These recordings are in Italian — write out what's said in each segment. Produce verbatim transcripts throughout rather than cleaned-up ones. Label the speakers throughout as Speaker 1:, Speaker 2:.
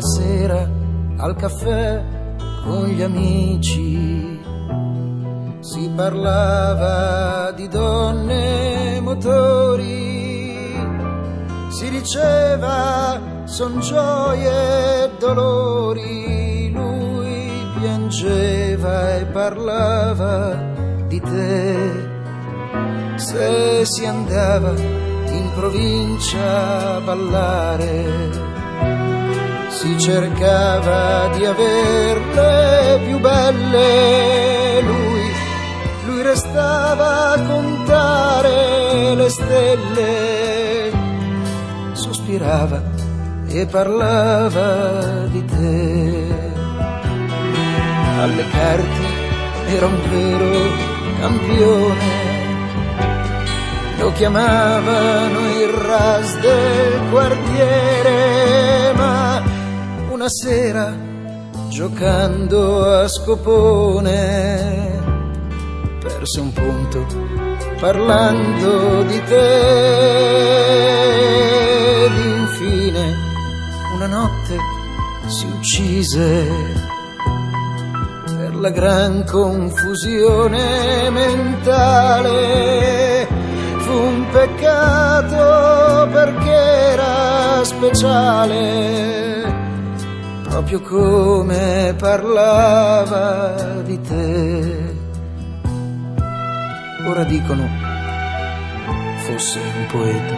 Speaker 1: sera al caffè con gli amici si parlava di donne, motori, si diceva son gioie e dolori, lui piangeva e parlava di te. Se si andava in provincia a ballare, si cercava di averle più belle, lui, lui restava a contare le stelle, sospirava e parlava di te. Alle carte era un vero campione, lo chiamavano il ras del quartiere, ma una sera giocando a scopone perse un punto parlando di te. Ed infine una notte si uccise per la gran confusione mentale. Fu un peccato perché era speciale, proprio come parlava di te. Ora dicono fosse un poeta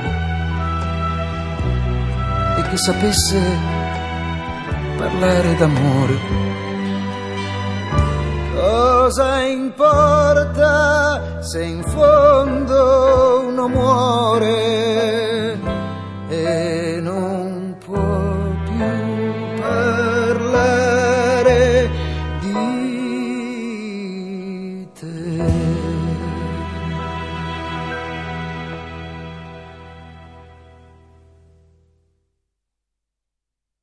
Speaker 1: e che sapesse parlare d'amore. Cosa importa se in fondo uno muore e non può più parlare di